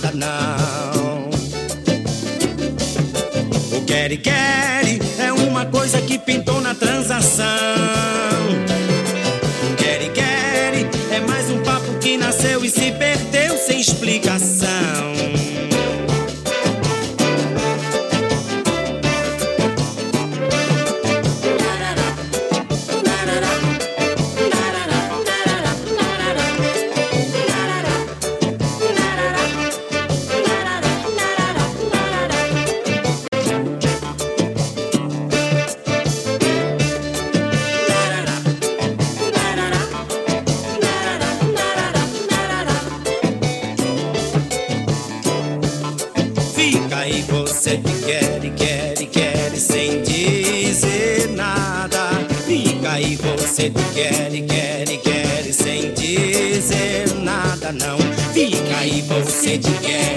nada não. O quere-quere é uma coisa que pintou na transação. O quere-quere é mais um papo que nasceu e se perdeu sem explicação. Fica aí você que quer sem dizer nada. Fica aí você que quer sem dizer nada não. Fica aí você que quer